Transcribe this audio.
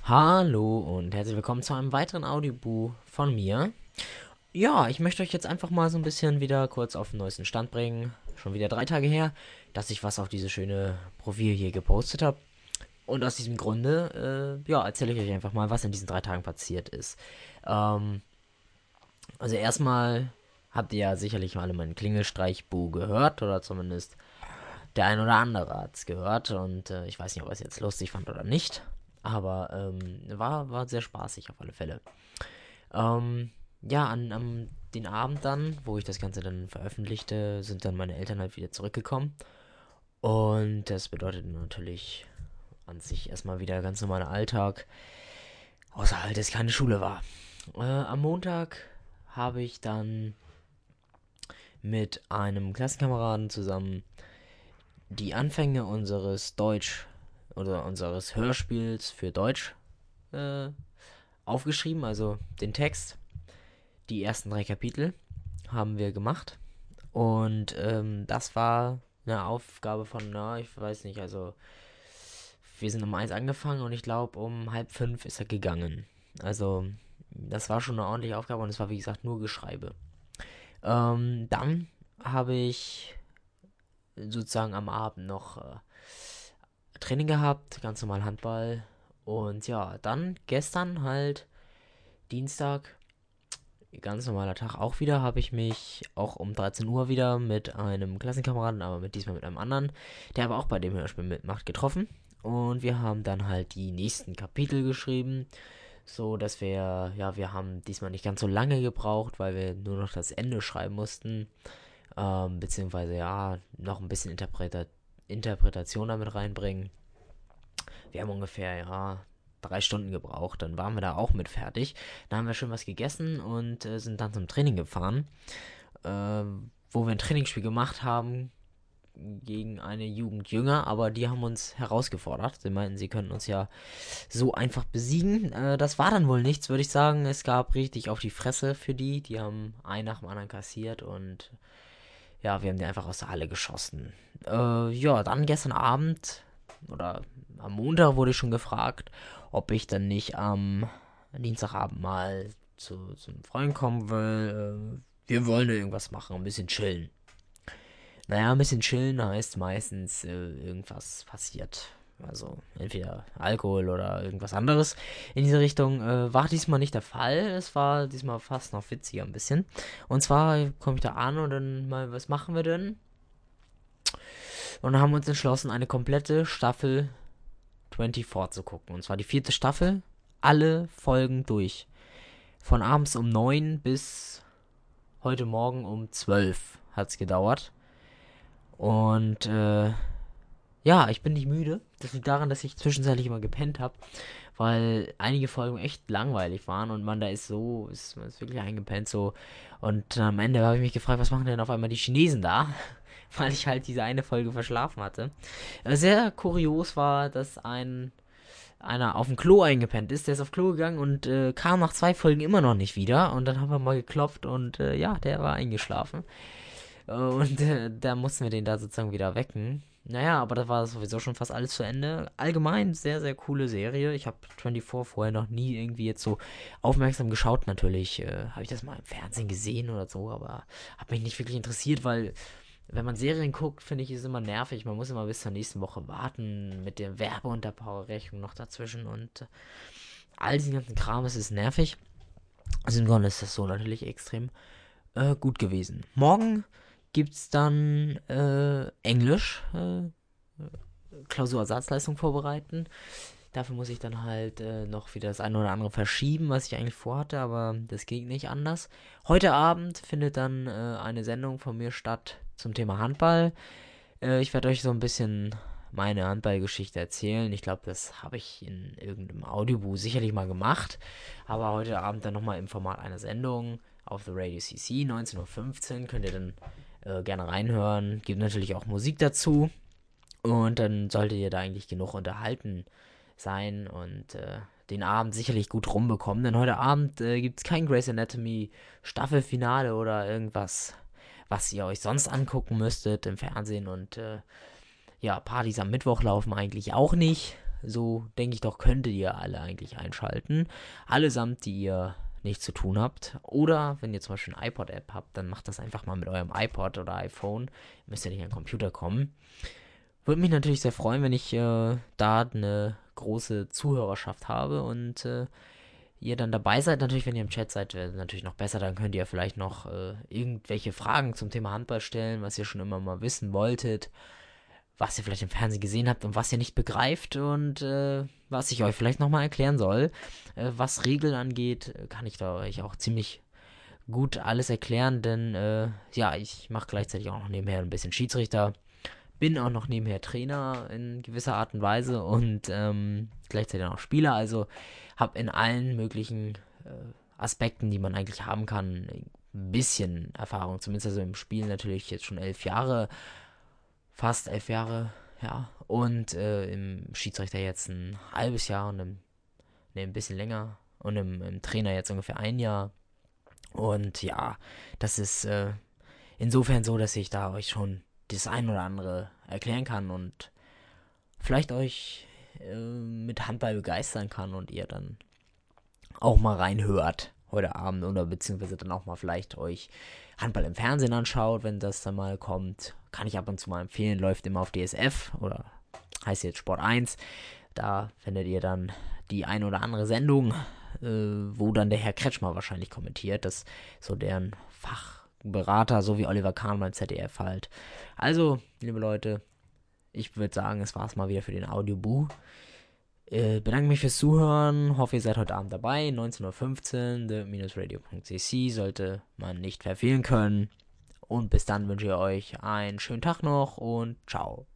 Hallo und herzlich willkommen zu einem weiteren Audiobuch von mir. Ja, ich möchte euch jetzt einfach mal so ein bisschen wieder kurz auf den neuesten Stand bringen. Schon wieder 3 Tage her, dass ich was auf diese schöne Profil hier gepostet habe. Und aus diesem Grunde, ja, erzähle ich euch einfach mal, was in diesen 3 Tagen passiert ist. Ähm, also erstmal habt ihr ja sicherlich mal alle meinen Klingelstreich-Bu gehört oder zumindest der ein oder andere hat es gehört und ich weiß nicht, ob er es jetzt lustig fand oder nicht. Aber war sehr spaßig auf alle Fälle. Ja, an den Abend dann, wo ich das Ganze dann veröffentlichte, sind dann meine Eltern halt wieder zurückgekommen. Und das bedeutet natürlich an sich erstmal wieder ganz normaler Alltag, außer halt, dass keine Schule war. Am Montag habe ich dann mit einem Klassenkameraden zusammen die Anfänge unseres Deutsch oder unseres Hörspiels für Deutsch äh, aufgeschrieben, also den Text. Die ersten 3 Kapitel haben wir gemacht. Und das war eine Aufgabe von, na, ich weiß nicht, also wir sind um 1 angefangen und ich glaube um halb 5 ist er gegangen. Also das war schon eine ordentliche Aufgabe und es war wie gesagt nur Geschreibe. Dann habe ich sozusagen am Abend noch Training gehabt, ganz normal Handball. Und ja, dann gestern halt Dienstag, ganz normaler Tag auch wieder, habe ich mich auch um 13 Uhr wieder mit einem Klassenkameraden, aber diesmal mit einem anderen, der aber auch bei dem Hörspiel mitmacht, getroffen. Und wir haben dann halt die nächsten Kapitel geschrieben, so dass wir haben diesmal nicht ganz so lange gebraucht, weil wir nur noch das Ende schreiben mussten, beziehungsweise ja, noch ein bisschen Interpretation damit reinbringen. Wir haben ungefähr, ja, 3 Stunden gebraucht. Dann waren wir da auch mit fertig. Dann haben wir schön was gegessen und sind dann zum Training gefahren, wo wir ein Trainingsspiel gemacht haben gegen eine Jugend jünger, aber die haben uns herausgefordert. Sie meinten, sie könnten uns ja so einfach besiegen. Das war dann wohl nichts, würde ich sagen. Es gab richtig auf die Fresse für die. Die haben einen nach dem anderen kassiert und ja, wir haben die einfach aus der Halle geschossen. Ja, dann gestern Abend oder am Montag wurde ich schon gefragt, ob ich dann nicht am Dienstagabend mal zu einem Freund kommen will. Wir wollen irgendwas machen, ein bisschen chillen. Naja, ein bisschen chillen heißt meistens irgendwas passiert. Also entweder Alkohol oder irgendwas anderes in diese Richtung. War diesmal nicht der Fall. Es war diesmal fast noch witziger ein bisschen. Und zwar komme ich da an und dann mal, was machen wir denn? Und dann haben wir uns entschlossen, eine komplette Staffel 24 zu gucken. Und zwar die 4. Staffel. Alle Folgen durch. Von abends um 9 bis heute Morgen um 12 hat es gedauert. Und ja, ich bin nicht müde. Das liegt daran, dass ich zwischenzeitlich immer gepennt habe, weil einige Folgen echt langweilig waren und man da man ist wirklich eingepennt so. Und am Ende habe ich mich gefragt, was machen denn auf einmal die Chinesen da? Weil ich halt diese eine Folge verschlafen hatte. Sehr kurios war, dass einer auf dem Klo eingepennt ist. Der ist auf Klo gegangen und kam nach 2 Folgen immer noch nicht wieder. Und dann haben wir mal geklopft und ja, der war eingeschlafen. Und da mussten wir den da sozusagen wieder wecken. Naja, aber das war sowieso schon fast alles zu Ende. Allgemein sehr, sehr coole Serie. Ich habe 24 vorher noch nie irgendwie jetzt so aufmerksam geschaut. Natürlich habe ich das mal im Fernsehen gesehen oder so, aber habe mich nicht wirklich interessiert, weil wenn man Serien guckt, finde ich, ist es immer nervig. Man muss immer bis zur nächsten Woche warten mit der Werbeunterbrechung noch dazwischen und all diesen ganzen Kram. Es ist nervig. Also im Grunde ist das so natürlich extrem gut gewesen. Morgen gibt's dann Englisch, Klausurersatzleistung vorbereiten. Dafür muss ich dann halt noch wieder das eine oder andere verschieben, was ich eigentlich vorhatte, aber das ging nicht anders. Heute Abend findet dann eine Sendung von mir statt zum Thema Handball. Ich werde euch so ein bisschen meine Handballgeschichte erzählen. Ich glaube, das habe ich in irgendeinem Audiobuch sicherlich mal gemacht. Aber heute Abend dann nochmal im Format einer Sendung auf The Radio CC, 19:15 Uhr. Könnt ihr dann gerne reinhören. Gibt natürlich auch Musik dazu. Und dann solltet ihr da eigentlich genug unterhalten sein und den Abend sicherlich gut rumbekommen. Denn heute Abend gibt es kein Grey's Anatomy Staffelfinale oder irgendwas, was ihr euch sonst angucken müsstet im Fernsehen. Und ja, Partys am Mittwoch laufen eigentlich auch nicht. so denke ich doch, könntet ihr alle eigentlich einschalten. Allesamt, die ihr nichts zu tun habt. Oder wenn ihr zum Beispiel eine iPod-App habt, dann macht das einfach mal mit eurem iPod oder iPhone. Ihr müsst ja nicht an den Computer kommen. Würde mich natürlich sehr freuen, wenn ich da eine große Zuhörerschaft habe und ihr dann dabei seid. Natürlich, wenn ihr im Chat seid, wäre natürlich noch besser. Dann könnt ihr vielleicht noch irgendwelche Fragen zum Thema Handball stellen, was ihr schon immer mal wissen wolltet, was ihr vielleicht im Fernsehen gesehen habt und was ihr nicht begreift und was ich euch vielleicht nochmal erklären soll. Was Regeln angeht, kann ich da euch auch ziemlich gut alles erklären, denn ja, ich mache gleichzeitig auch noch nebenher ein bisschen Schiedsrichter, bin auch noch nebenher Trainer in gewisser Art und Weise und gleichzeitig auch Spieler, also habe in allen möglichen Aspekten, die man eigentlich haben kann, ein bisschen Erfahrung, zumindest also im Spiel natürlich jetzt schon 11 Jahre, fast 11 Jahre, ja, und im Schiedsrichter jetzt ein halbes Jahr und ein bisschen länger und im Trainer jetzt ungefähr ein Jahr und ja, das ist insofern so, dass ich da euch schon das ein oder andere erklären kann und vielleicht euch mit Handball begeistern kann und ihr dann auch mal reinhört heute Abend oder beziehungsweise dann auch mal vielleicht euch Handball im Fernsehen anschaut, wenn das dann mal kommt. Kann ich ab und zu mal empfehlen, läuft immer auf DSF oder heißt jetzt Sport 1. Da findet ihr dann die ein oder andere Sendung, wo dann der Herr Kretschmer wahrscheinlich kommentiert. Das ist so deren Fachberater, so wie Oliver Kahn beim ZDF halt. Also, liebe Leute, ich würde sagen, es war's mal wieder für den Audioboo. Bedanke mich fürs Zuhören. Hoffe, ihr seid heute Abend dabei. 19:15 Uhr, the-radio.cc sollte man nicht verfehlen können. Und bis dann wünsche ich euch einen schönen Tag noch und ciao.